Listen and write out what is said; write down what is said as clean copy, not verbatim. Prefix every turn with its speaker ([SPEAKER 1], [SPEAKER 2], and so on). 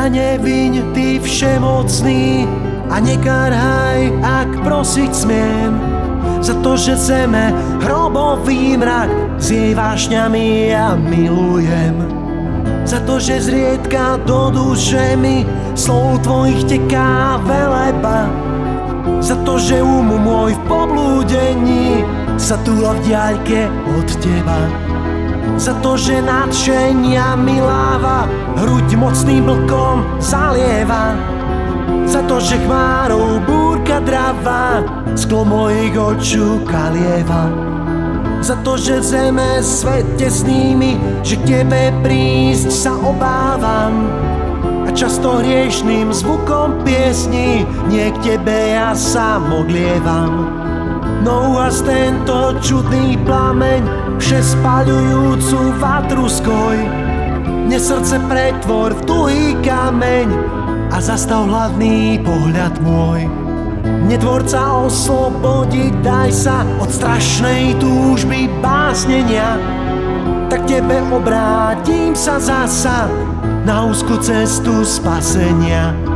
[SPEAKER 1] Mňa neviň, ty všemocný, a nekarhaj, ak prosiť smiem. Za to, že zeme hrobový mrak s jej vášňami ja milujem. Za to, že zriedka do duše mi slov tvojich teká veleba. Za to, že môj v poblúdení sa túla v diaľke od teba. Za to, že nadšenia mi láva hruď mocným blkom zalieva. Za to, že chmárou búrka dráva sklo mojich očú kalieva. Za to, že zeme svet tesnými, že k tebe prísť sa obávam. A často hriešným zvukom piesní nie k tebe ja sa modlievam. No a tento čudný plameň vše spaľujúcu vatru skoj. Mne srdce pretvor v tuhý kameň a zastav hladný pohľad môj. Mne tvorca oslobodiť daj sa od strašnej túžby básnenia. Tak tebe obrátim sa zasa na úzku cestu spasenia.